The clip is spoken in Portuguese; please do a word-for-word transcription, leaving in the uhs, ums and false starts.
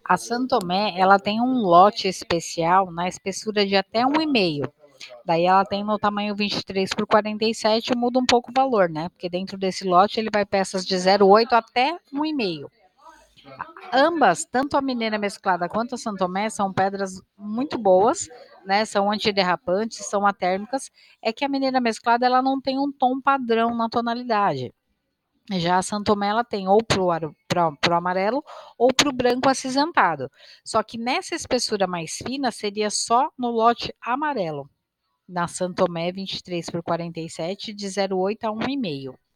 A Santomé, ela tem um lote especial na espessura de até um e meio. Daí ela tem no tamanho vinte e três por quarenta e sete, muda um pouco o valor, né? Porque dentro desse lote ele vai peças de zero vírgula oito até um e meio. Ambas, tanto a mineira mesclada quanto a Santomé, são pedras muito boas, né? São antiderrapantes, são atérmicas. É que a mineira mesclada ela não tem um tom padrão na tonalidade. Já a Santomé ela tem ou para o amarelo ou para o branco acinzentado. Só que nessa espessura mais fina seria só no lote amarelo. Na Santomé vinte e três por quarenta e sete, de zero vírgula oito a um e meio.